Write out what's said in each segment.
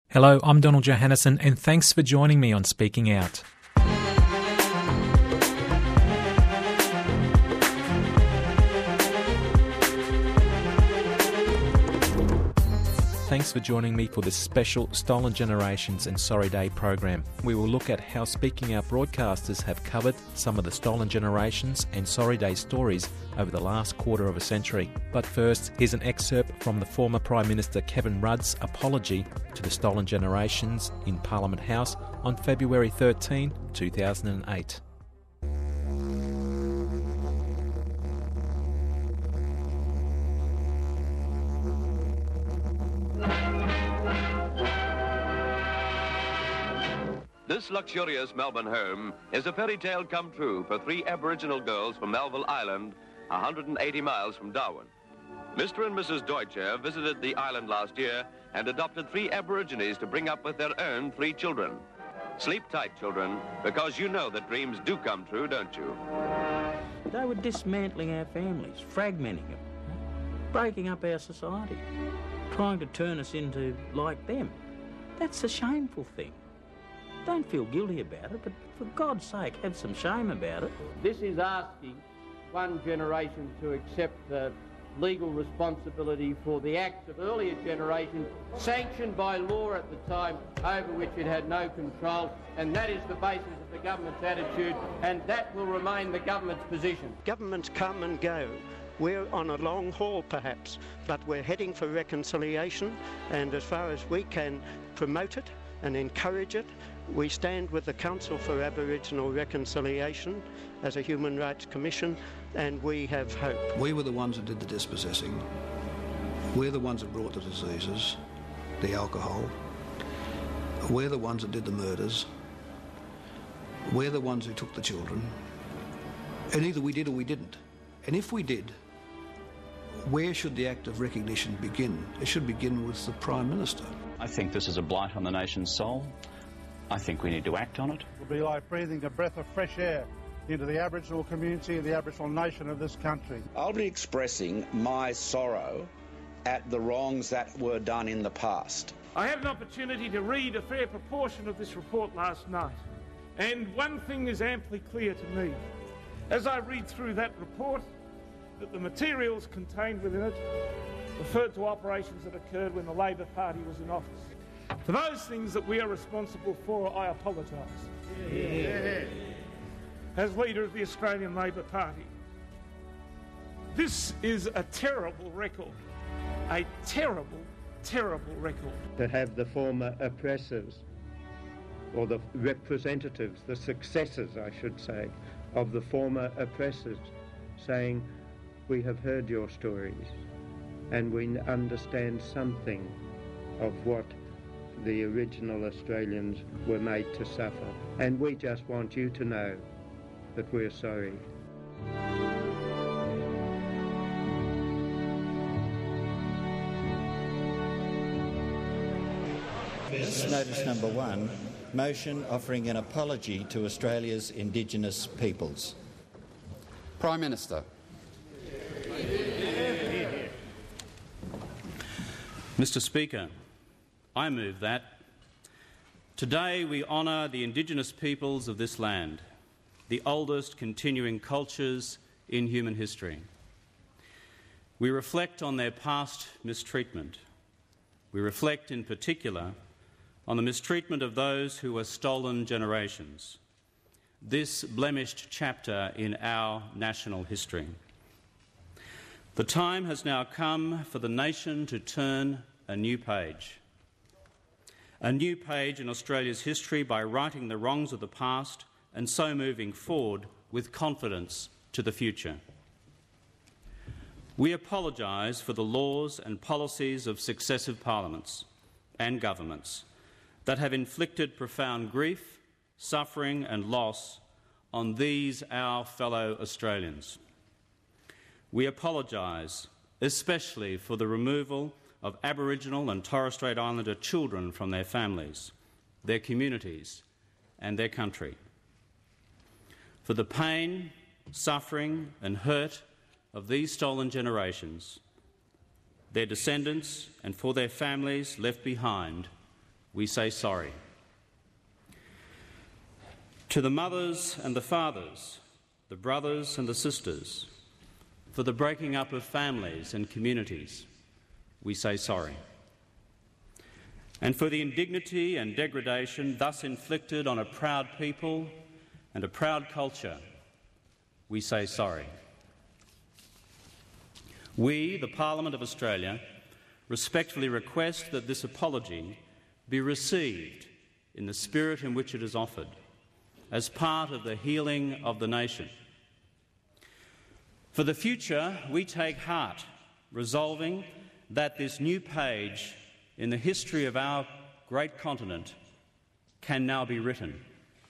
Hello, I'm Donald Johannesson, and thanks for joining me on Speaking Out. Thanks for joining me for this special Stolen Generations and Sorry Day program. We will look at how Speaking Out broadcasters have covered some of the Stolen Generations and Sorry Day stories over the last quarter of a century. But first, here's an excerpt from the former Prime Minister Kevin Rudd's apology to the Stolen Generations in Parliament House on February 13, 2008. This luxurious Melbourne home is a fairy tale come true for 3 Aboriginal girls from Melville Island, 180 miles from Darwin. Mr. and Mrs. Deutscher visited the island last year and adopted 3 Aborigines to bring up with their own 3 children. Sleep tight, children, because you know that dreams do come true, don't you? They were dismantling our families, fragmenting them, breaking up our society, trying to turn us into like them. That's a shameful thing. Don't feel guilty about it, but for God's sake, have some shame about it. This is asking one generation to accept the legal responsibility for the acts of earlier generations, sanctioned by law at the time, over which it had no control, and that is the basis of the government's attitude, and that will remain the government's position. Governments come and go. We're on a long haul perhaps, but we're heading for reconciliation, and as far as we can promote it and encourage it, we stand with the Council for Aboriginal Reconciliation as a Human Rights Commission, and we have hope. We were the ones that did the dispossessing. We're the ones that brought the diseases, the alcohol. We're the ones that did the murders. We're the ones who took the children. And either we did or we didn't. And if we did, where should the act of recognition begin? It should begin with the Prime Minister. I think this is a blight on the nation's soul. I think we need to act on it. It will be like breathing a breath of fresh air into the Aboriginal community and the Aboriginal nation of this country. I'll be expressing my sorrow at the wrongs that were done in the past. I had an opportunity to read a fair proportion of this report last night, and one thing is amply clear to me. As I read through that report, that the materials contained within it referred to operations that occurred when the Labor Party was in office. For those things that we are responsible for, I apologise. Yeah. As leader of the Australian Labor Party. This is a terrible record. A terrible, terrible record. To have the former oppressors, or the representatives, the successors, I should say, of the former oppressors, saying, we have heard your stories, and we understand something of what the original Australians were made to suffer. And we just want you to know that we're sorry. Notice number 1, motion offering an apology to Australia's Indigenous peoples. Prime Minister. Mr. Speaker, I move that today we honour the Indigenous peoples of this land, the oldest continuing cultures in human history. We reflect on their past mistreatment. We reflect in particular on the mistreatment of those who were stolen generations, this blemished chapter in our national history. The time has now come for the nation to turn a new page in Australia's history by righting the wrongs of the past and so moving forward with confidence to the future. We apologise for the laws and policies of successive parliaments and governments that have inflicted profound grief, suffering and loss on these our fellow Australians. We apologise especially for the removal of Aboriginal and Torres Strait Islander children from their families, their communities and their country. For the pain, suffering and hurt of these stolen generations, their descendants and for their families left behind, we say sorry. To the mothers and the fathers, the brothers and the sisters, for the breaking up of families and communities, we say sorry. And for the indignity and degradation thus inflicted on a proud people and a proud culture, we say sorry. We, the Parliament of Australia, respectfully request that this apology be received in the spirit in which it is offered, as part of the healing of the nation. For the future, we take heart, resolving that this new page in the history of our great continent can now be written.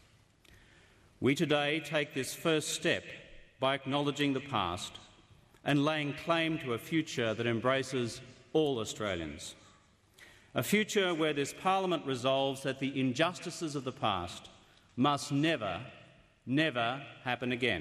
We today take this first step by acknowledging the past and laying claim to a future that embraces all Australians. A future where this Parliament resolves that the injustices of the past must never, never happen again.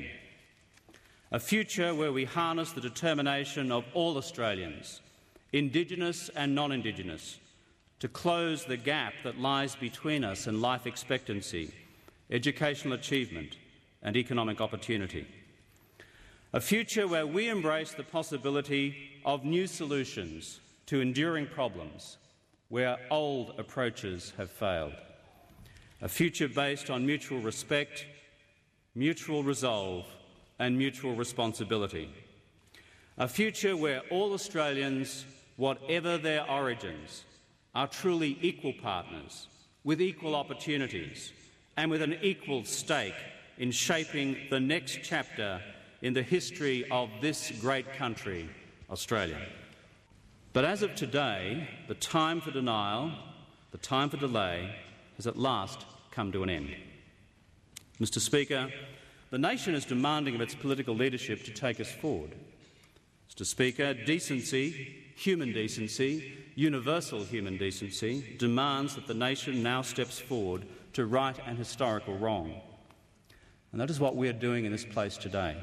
A future where we harness the determination of all Australians, Indigenous and non-Indigenous, to close the gap that lies between us and life expectancy, educational achievement and economic opportunity. A future where we embrace the possibility of new solutions to enduring problems where old approaches have failed. A future based on mutual respect, mutual resolve and mutual responsibility. A future where all Australians, whatever their origins, are truly equal partners, with equal opportunities and with an equal stake in shaping the next chapter in the history of this great country, Australia. But as of today, the time for denial, the time for delay, has at last come to an end. Mr. Speaker, the nation is demanding of its political leadership to take us forward. Mr. Speaker, decency, human decency, universal human decency, demands that the nation now steps forward to right an historical wrong. And that is what we are doing in this place today.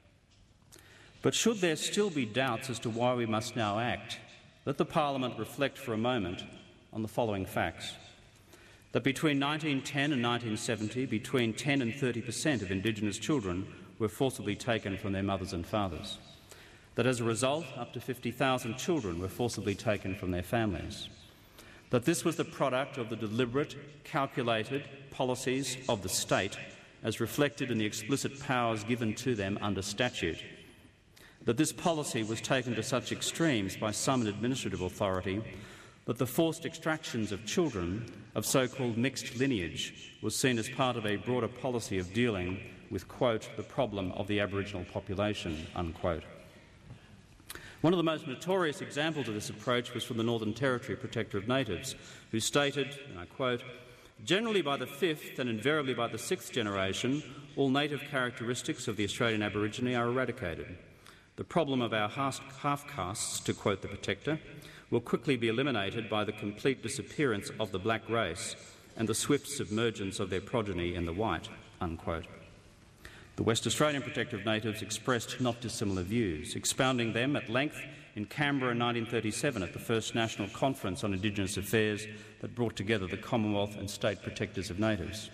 But should there still be doubts as to why we must now act, let the Parliament reflect for a moment on the following facts. That between 1910 and 1970, between 10 and 30% of Indigenous children were forcibly taken from their mothers and fathers. That as a result, up to 50,000 children were forcibly taken from their families. That this was the product of the deliberate, calculated policies of the state as reflected in the explicit powers given to them under statute. That this policy was taken to such extremes by some in administrative authority that the forced extractions of children of so-called mixed lineage was seen as part of a broader policy of dealing with, quote, the problem of the Aboriginal population, unquote. One of the most notorious examples of this approach was from the Northern Territory Protector of Natives, who stated, and I quote, "Generally by the fifth and invariably by the sixth generation, all native characteristics of the Australian Aborigine are eradicated. The problem of our half-castes, to quote the Protector, will quickly be eliminated by the complete disappearance of the black race and the swift submergence of their progeny in the white," unquote. The West Australian Protector of Natives expressed not dissimilar views, expounding them at length in Canberra in 1937 at the first National Conference on Indigenous Affairs that brought together the Commonwealth and State Protectors of Natives.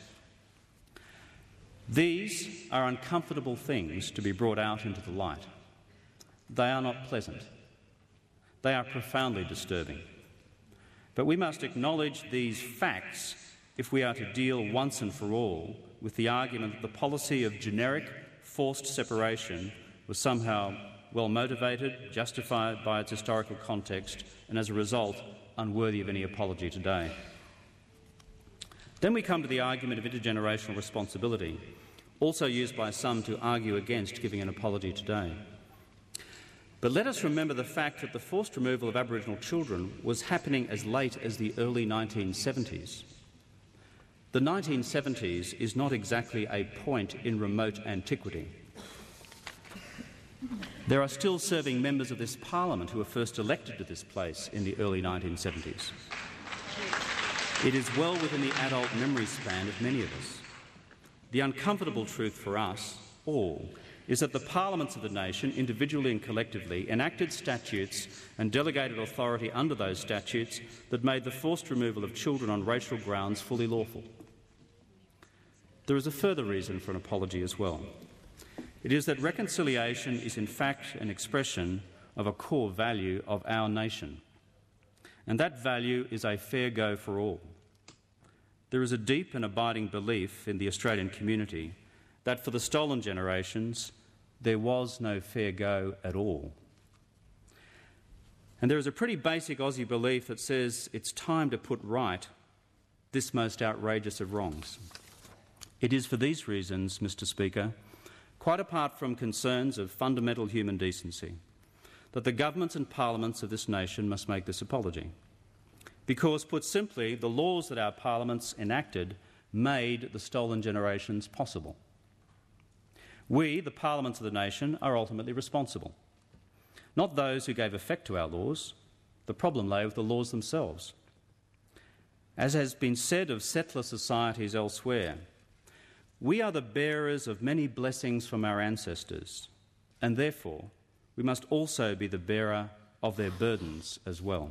These are uncomfortable things to be brought out into the light. They are not pleasant. They are profoundly disturbing. But we must acknowledge these facts if we are to deal once and for all with the argument that the policy of generic forced separation was somehow well motivated, justified by its historical context, and as a result unworthy of any apology today. Then we come to the argument of intergenerational responsibility, also used by some to argue against giving an apology today. But let us remember the fact that the forced removal of Aboriginal children was happening as late as the early 1970s. The 1970s is not exactly a point in remote antiquity. There are still serving members of this Parliament who were first elected to this place in the early 1970s. It is well within the adult memory span of many of us. The uncomfortable truth for us all is that the parliaments of the nation, individually and collectively, enacted statutes and delegated authority under those statutes that made the forced removal of children on racial grounds fully lawful. There is a further reason for an apology as well. It is that reconciliation is in fact an expression of a core value of our nation, and that value is a fair go for all. There is a deep and abiding belief in the Australian community that for the stolen generations there was no fair go at all. And there is a pretty basic Aussie belief that says it's time to put right this most outrageous of wrongs. It is for these reasons, Mr. Speaker, quite apart from concerns of fundamental human decency, that the governments and parliaments of this nation must make this apology. Because, put simply, the laws that our parliaments enacted made the stolen generations possible. We, the parliaments of the nation, are ultimately responsible. Not those who gave effect to our laws. The problem lay with the laws themselves. As has been said of settler societies elsewhere, we are the bearers of many blessings from our ancestors, and therefore we must also be the bearer of their burdens as well.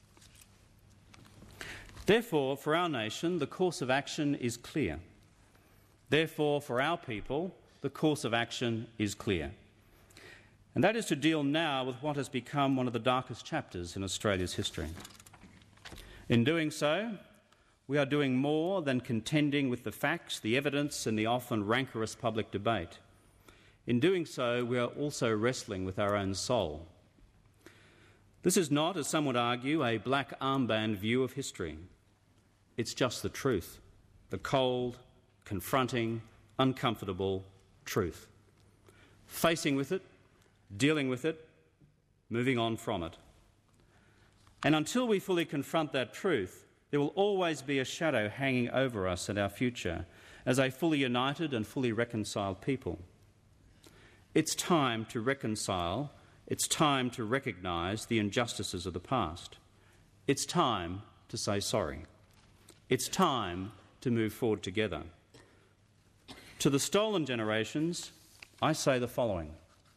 Therefore, for our nation, the course of action is clear. Therefore, for our people, the course of action is clear. And that is to deal now with what has become one of the darkest chapters in Australia's history. In doing so, we are doing more than contending with the facts, the evidence and the often rancorous public debate. In doing so, we are also wrestling with our own soul. This is not, as some would argue, a black armband view of history. It's just the truth, the cold, confronting, uncomfortable truth. Facing with it, dealing with it, moving on from it. And until we fully confront that truth, there will always be a shadow hanging over us and our future as a fully united and fully reconciled people. It's time to reconcile. It's time to recognise the injustices of the past. It's time to say sorry. It's time to move forward together. To the stolen generations, I say the following.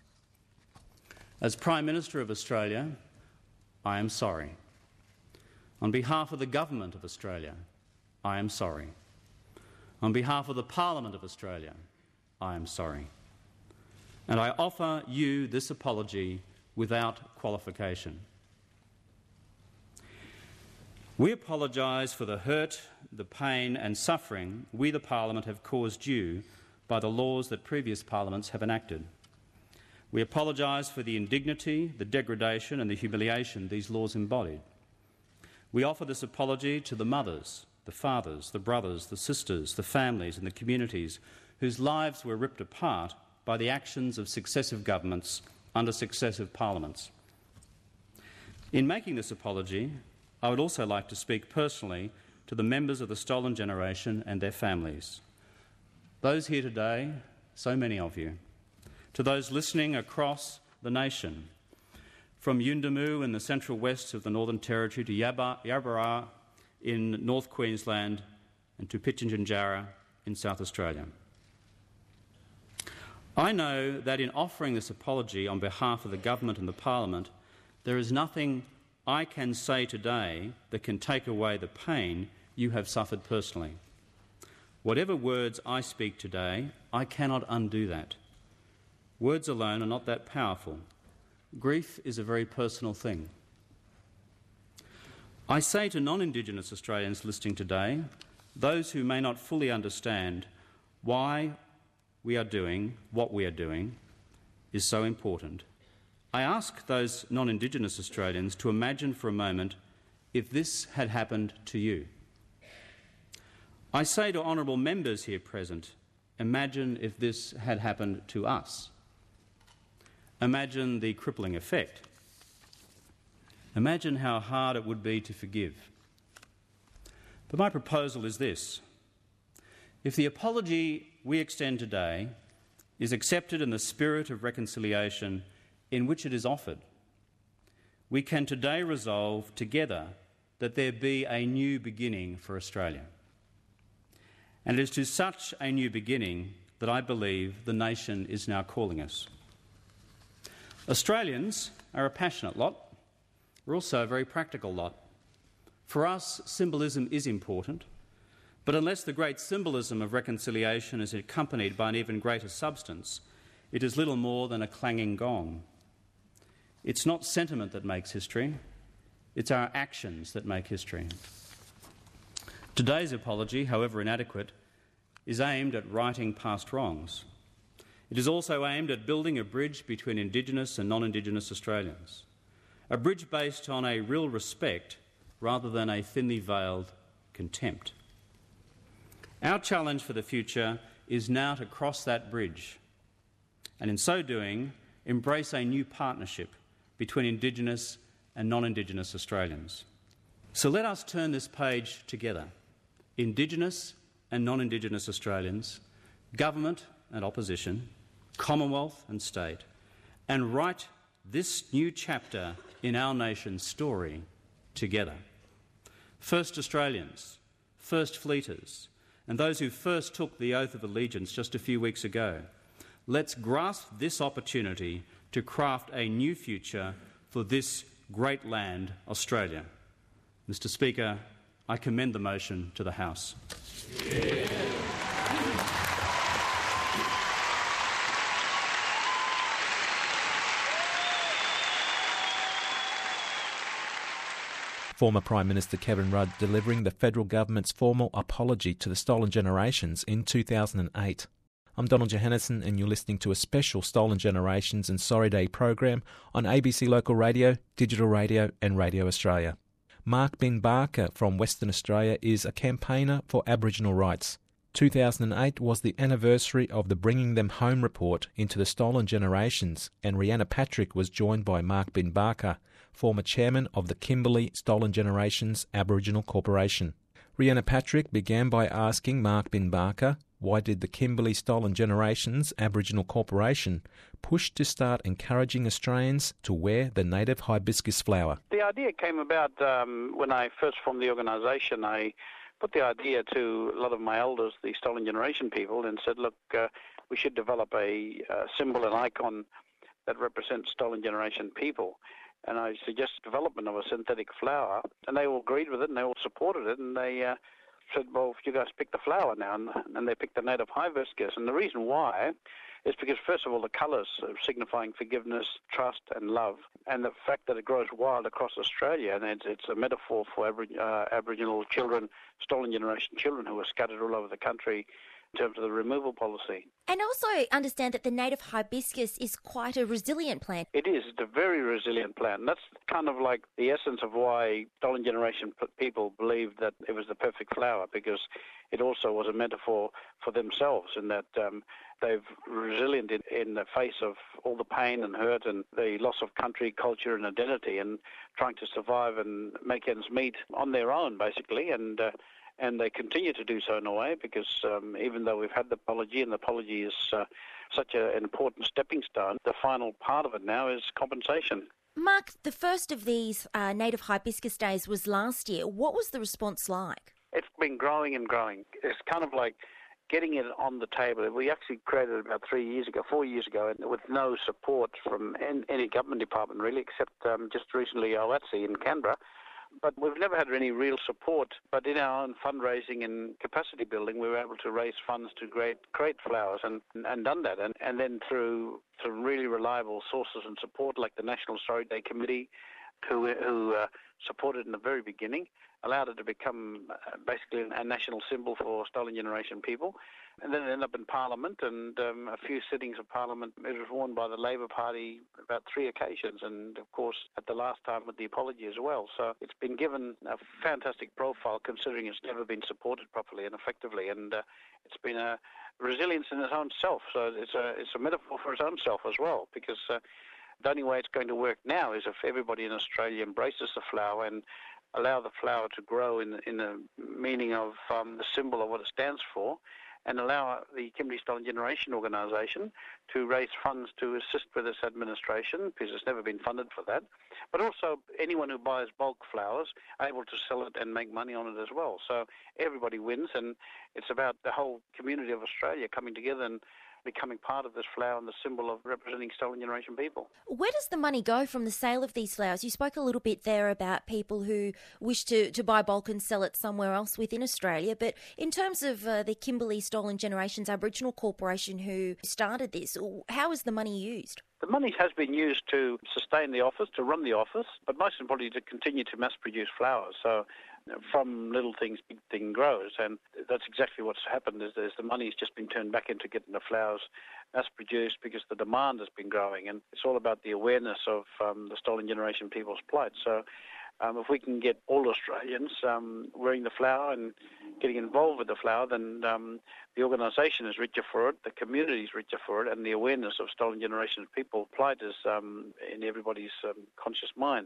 As Prime Minister of Australia, I am sorry. On behalf of the Government of Australia, I am sorry. On behalf of the Parliament of Australia, I am sorry. And I offer you this apology without qualification. We apologise for the hurt, the pain and suffering we, the Parliament, have caused you by the laws that previous parliaments have enacted. We apologise for the indignity, the degradation and the humiliation these laws embodied. We offer this apology to the mothers, the fathers, the brothers, the sisters, the families and the communities whose lives were ripped apart by the actions of successive governments under successive parliaments. In making this apology, I would also like to speak personally to the members of the stolen generation and their families. Those here today, so many of you. To those listening across the nation, from Yuendumu in the central west of the Northern Territory to Yabara in North Queensland and to Pitjantjatjara in South Australia. I know that in offering this apology on behalf of the Government and the Parliament, there is nothing I can say today that can take away the pain you have suffered personally. Whatever words I speak today, I cannot undo that. Words alone are not that powerful. Grief is a very personal thing. I say to non-Indigenous Australians listening today, those who may not fully understand why we are doing what we are doing is so important. I ask those non-Indigenous Australians to imagine for a moment if this had happened to you. I say to honourable members here present, imagine if this had happened to us. Imagine the crippling effect. Imagine how hard it would be to forgive. But my proposal is this. If the apology we extend today is accepted in the spirit of reconciliation in which it is offered, we can today resolve together that there be a new beginning for Australia. And it is to such a new beginning that I believe the nation is now calling us. Australians are a passionate lot. We're also a very practical lot. For us, symbolism is important, but unless the great symbolism of reconciliation is accompanied by an even greater substance, it is little more than a clanging gong. It's not sentiment that makes history, it's our actions that make history. Today's apology, however inadequate, is aimed at righting past wrongs. It is also aimed at building a bridge between Indigenous and non-Indigenous Australians, a bridge based on a real respect rather than a thinly veiled contempt. Our challenge for the future is now to cross that bridge and, in so doing, embrace a new partnership between Indigenous and non-Indigenous Australians. So let us turn this page together, Indigenous and non-Indigenous Australians, government and opposition, Commonwealth and state, and write this new chapter in our nation's story together. First Australians, First Fleeters, and those who first took the oath of allegiance just a few weeks ago, let's grasp this opportunity to craft a new future for this great land, Australia. Mr. Speaker, I commend the motion to the House. Former Prime Minister Kevin Rudd delivering the federal government's formal apology to the stolen generations in 2008. I'm Donald Johannesson and you're listening to a special Stolen Generations and Sorry Day program on ABC Local Radio, Digital Radio and Radio Australia. Mark Bin Barker from Western Australia is a campaigner for Aboriginal rights. 2008 was the anniversary of the Bringing Them Home report into the Stolen Generations, and Rhianna Patrick was joined by Mark Bin Barker, former chairman of the Kimberley Stolen Generations Aboriginal Corporation. Rhianna Patrick began by asking Mark Bin Barker, why did the Kimberley Stolen Generations Aboriginal Corporation push to start encouraging Australians to wear the native hibiscus flower? The idea came about when I first formed the organisation. I put the idea to a lot of my elders, the Stolen Generation people, and said, look, we should develop a symbol, an icon that represents Stolen Generation people. And I suggested development of a synthetic flower, and they all agreed with it and they all supported it, and they said, well, you guys pick the flower now, and they picked the native hibiscus. And the reason why is because, first of all, the colours signifying forgiveness, trust and love, and the fact that it grows wild across Australia, and it's a metaphor for Aboriginal children, Stolen Generation children who are scattered all over the country in terms of the removal policy. And also understand that the native hibiscus is quite a resilient plant. It is. It's a very resilient plant. And that's kind of like the essence of why Stolen Generation people believed that it was the perfect flower, because it also was a metaphor for themselves in that they've resilient in the face of all the pain and hurt and the loss of country, culture and identity, and trying to survive and make ends meet on their own, basically. And they continue to do so in a way, because even though we've had the apology, and the apology is such an important stepping stone, the final part of it now is compensation. Mark, the first of these native hibiscus days was last year. What was the response like? It's been growing and growing. It's kind of like getting it on the table. We actually created it about 4 years ago, and with no support from any government department really, except just recently OATSE in Canberra. But we've never had any real support. But in our own fundraising and capacity building, we were able to raise funds to create flowers and done that. And then through really reliable sources and support, like the National Sorry Day Committee, who supported in the very beginning, allowed it to become basically a national symbol for Stolen Generation people. And then it ended up in Parliament, and a few sittings of Parliament. It was worn by the Labor Party about 3 occasions, and of course at the last time with the apology as well. So it's been given a fantastic profile, considering it's never been supported properly and effectively, and it's been a resilience in its own self. So it's a metaphor for its own self as well, because the only way it's going to work now is if everybody in Australia embraces the flower and allow the flower to grow in the meaning of the symbol of what it stands for, and allow the Kimberley Stolen Generation organisation to raise funds to assist with this administration, because it's never been funded for that. But also anyone who buys bulk flowers able to sell it and make money on it as well. So everybody wins, and it's about the whole community of Australia coming together and becoming part of this flower and the symbol of representing Stolen Generation people. Where does the money go from the sale of these flowers? You spoke a little bit there about people who wish to buy bulk and sell it somewhere else within Australia, but in terms of the Kimberley Stolen Generations Aboriginal Corporation who started this, how is the money used? The money has been used to sustain the office, to run the office, but most importantly to continue to mass produce flowers. So from little things, big thing grows, and that's exactly what's happened. Is the money's just been turned back into getting the flowers mass produced because the demand has been growing, and it's all about the awareness of the Stolen Generation people's plight. So if we can get all Australians wearing the flower and getting involved with the flower, then the organisation is richer for it, the community is richer for it, and the awareness of Stolen Generation people's plight is in everybody's conscious mind.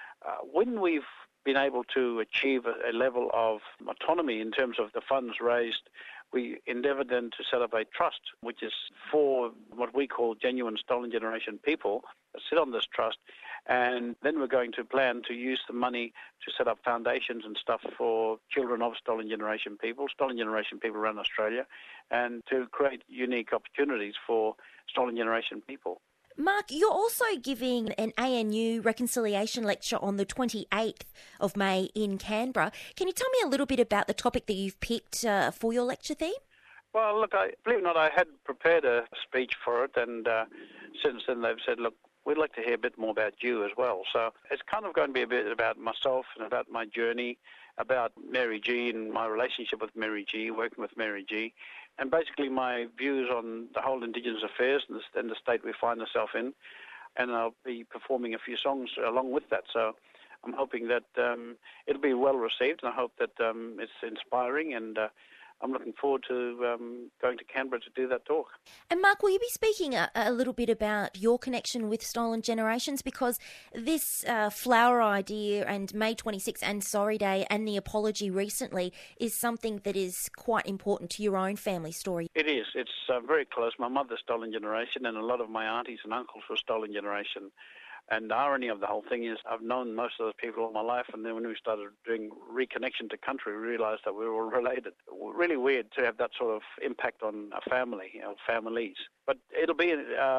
When we've been able to achieve a level of autonomy in terms of the funds raised, we endeavour then to set up a trust, which is for what we call genuine Stolen Generation people that sit on this trust, and then we're going to plan to use the money to set up foundations and stuff for children of Stolen Generation people around Australia, and to create unique opportunities for Stolen Generation people. Mark, you're also giving an ANU reconciliation lecture on the 28th of May in Canberra. Can you tell me a little bit about the topic that you've picked for your lecture theme? Well, look, believe it or not, I had prepared a speech for it, and since then they've said, look, we'd like to hear a bit more about you as well. So it's kind of going to be a bit about myself and about my journey, about Mary G and my relationship with Mary G, working with Mary G, and basically my views on the whole Indigenous affairs and the state we find ourselves in. And I'll be performing a few songs along with that. So I'm hoping that it'll be well received, and I hope that it's inspiring, and I'm looking forward to going to Canberra to do that talk. And Mark, will you be speaking a little bit about your connection with Stolen Generations? Because this flower idea and May 26 and Sorry Day and the apology recently is something that is quite important to your own family story. It is. It's very close. My mother's Stolen Generation, and a lot of my aunties and uncles were Stolen Generation. And the irony of the whole thing is I've known most of those people all my life, and then when we started doing reconnection to country, we realised that we were all related. Really weird to have that sort of impact on a family, families. But it'll be,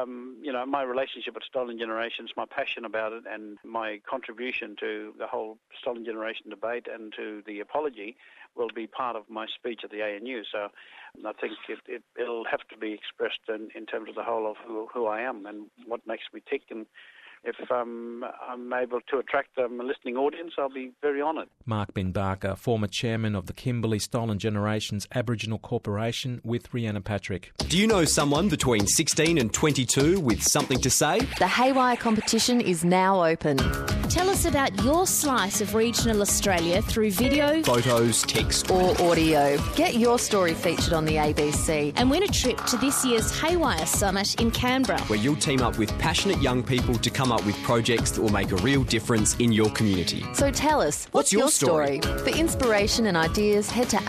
my relationship with Stolen Generations, my passion about it, and my contribution to the whole Stolen Generation debate and to the apology will be part of my speech at the ANU. So I think it'll have to be expressed in terms of the whole of who I am and what makes me tick. And if I'm able to attract a listening audience, I'll be very honoured. Mark Ben Barker, former chairman of the Kimberley Stolen Generations Aboriginal Corporation, with Rhianna Patrick. Do you know someone between 16 and 22 with something to say? The Haywire competition is now open. Tell us about your slice of regional Australia through video, photos, text or audio. Get your story featured on the ABC. And win a trip to this year's Haywire Summit in Canberra, where you'll team up with passionate young people to come up with projects that will make a real difference in your community. So tell us, what's your story? For inspiration and ideas, head to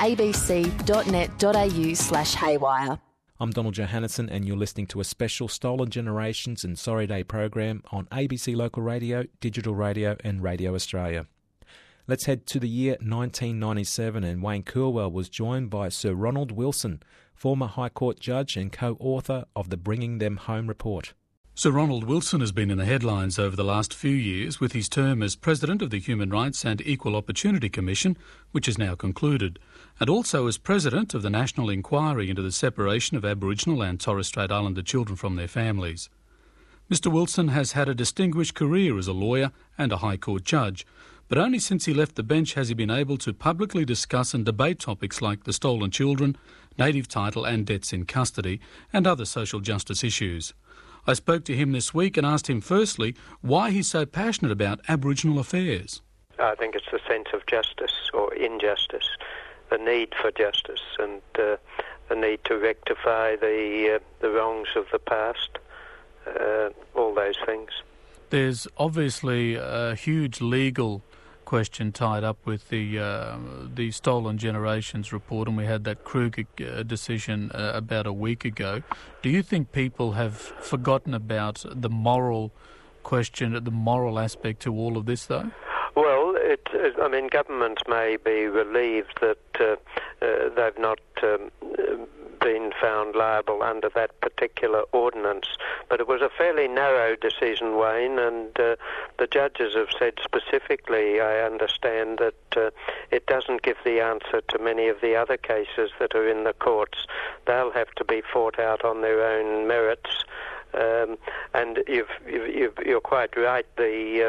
abc.net.au/haywire. I'm Donald Johannesson, and you're listening to a special Stolen Generations and Sorry Day program on ABC Local Radio, Digital Radio and Radio Australia. Let's head to the year 1997, and Wayne Coolwell was joined by Sir Ronald Wilson, former High Court judge and co-author of the Bringing Them Home report. Sir Ronald Wilson has been in the headlines over the last few years with his term as President of the Human Rights and Equal Opportunity Commission, which is now concluded, and also as President of the National Inquiry into the Separation of Aboriginal and Torres Strait Islander children from their families. Mr Wilson has had a distinguished career as a lawyer and a High Court judge, but only since he left the bench has he been able to publicly discuss and debate topics like the stolen children, native title and debts in custody, and other social justice issues. I spoke to him this week and asked him firstly why he's so passionate about Aboriginal affairs. I think it's the sense of justice or injustice, the need for justice and the need to rectify the wrongs of the past, all those things. There's obviously a huge legal question tied up with the Stolen Generations report, and we had that Kruger decision about a week ago. Do you think people have forgotten about the moral question, the moral aspect to all of this, though? Well, governments may be relieved that they've not been found liable under that particular ordinance, but it was a fairly narrow decision, Wayne, and the judges have said specifically, I understand, that it doesn't give the answer to many of the other cases that are in the courts. They'll have to be fought out on their own merits. And you're quite right. The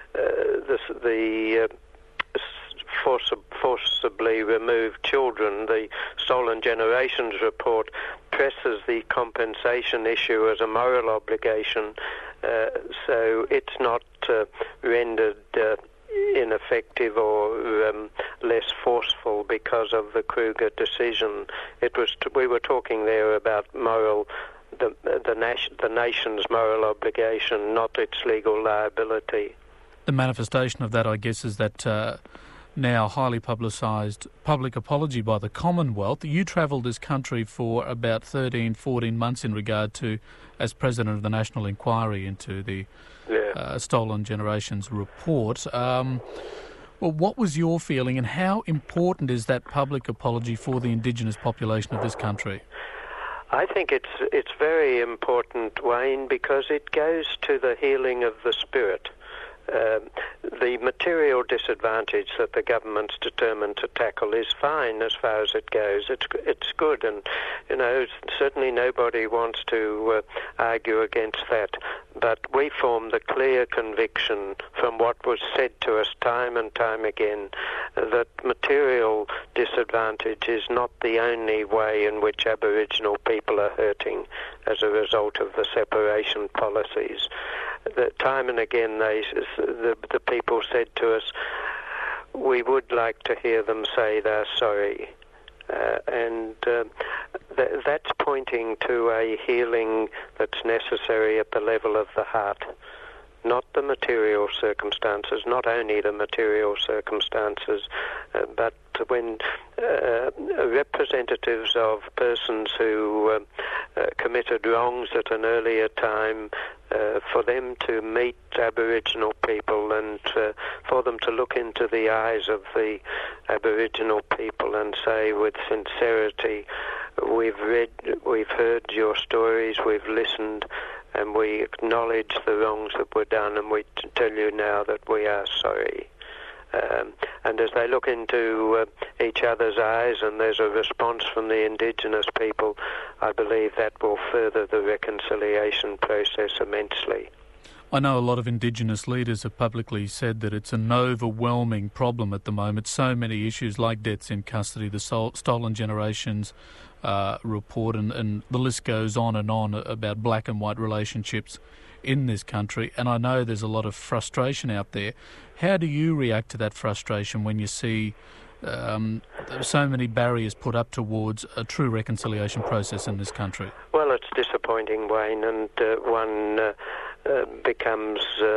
forcibly removed children, the Stolen Generations report presses the compensation issue as a moral obligation, so it's not rendered ineffective or less forceful because of the Kruger decision. We were talking there about moral. The nation's moral obligation, not its legal liability. The manifestation of that, I guess, is that now highly publicised public apology by the Commonwealth. You travelled this country for about 13, 14 months in regard to, as President of the National Inquiry into the Stolen Generations report. Well, what was your feeling, and how important is that public apology for the Indigenous population of this country? I think it's very important, Wayne, because it goes to the healing of the spirit. The material disadvantage that the government's determined to tackle is fine as far as it goes. It's good, and certainly nobody wants to argue against that. But we form the clear conviction from what was said to us time and time again that material disadvantage is not the only way in which Aboriginal people are hurting as a result of the separation policies. That time and again the people said to us, we would like to hear them say they're sorry. That's pointing to a healing that's necessary at the level of the heart, not the material circumstances, not only the material circumstances, but when representatives of persons who committed wrongs at an earlier time, for them to meet Aboriginal people and for them to look into the eyes of the Aboriginal people and say with sincerity, we've heard your stories, we've listened, and we acknowledge the wrongs that were done, and we tell you now that we are sorry. And as they look into each other's eyes and there's a response from the Indigenous people, I believe that will further the reconciliation process immensely. I know a lot of Indigenous leaders have publicly said that it's an overwhelming problem at the moment. So many issues like deaths in custody, the Stolen Generations report, and the list goes on about black and white relationships in this country. And I know there's a lot of frustration out there. How do you react to that frustration when you see so many barriers put up towards a true reconciliation process in this country? Well, it's disappointing, Wayne, and one becomes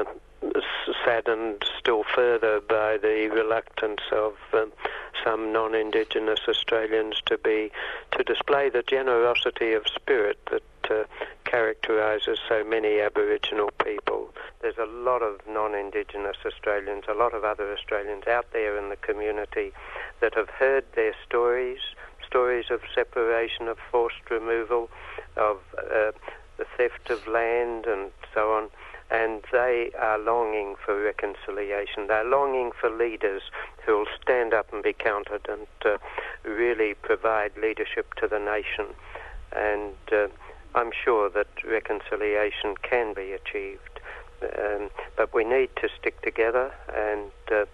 saddened still further by the reluctance of some non-Indigenous Australians to display the generosity of spirit that characterises so many Aboriginal people. There's a lot of non-Indigenous Australians, a lot of other Australians out there in the community that have heard their stories of separation, of forced removal, of the theft of land and so on, and they are longing for reconciliation. They're longing for leaders who will stand up and be counted and really provide leadership to the nation. And I'm sure that reconciliation can be achieved. But we need to stick together and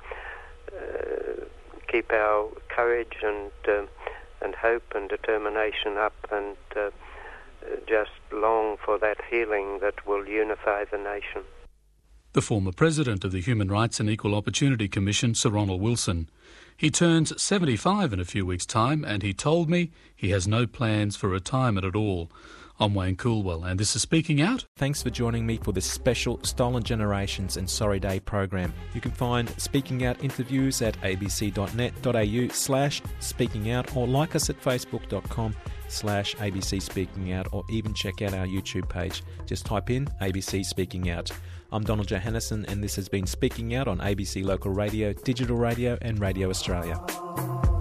keep our courage and hope and determination up, and just long for that healing that will unify the nation. The former President of the Human Rights and Equal Opportunity Commission, Sir Ronald Wilson. He turns 75 in a few weeks' time, and he told me he has no plans for retirement at all. I'm Wayne Coolwell, and this is Speaking Out. Thanks for joining me for this special Stolen Generations and Sorry Day program. You can find Speaking Out interviews at abc.net.au/speakingout, or like us at facebook.com/ABC Speaking Out, or even check out our YouTube page. Just type in ABC Speaking Out. I'm Donald Johannesson, and this has been Speaking Out on ABC Local Radio, Digital Radio and Radio Australia.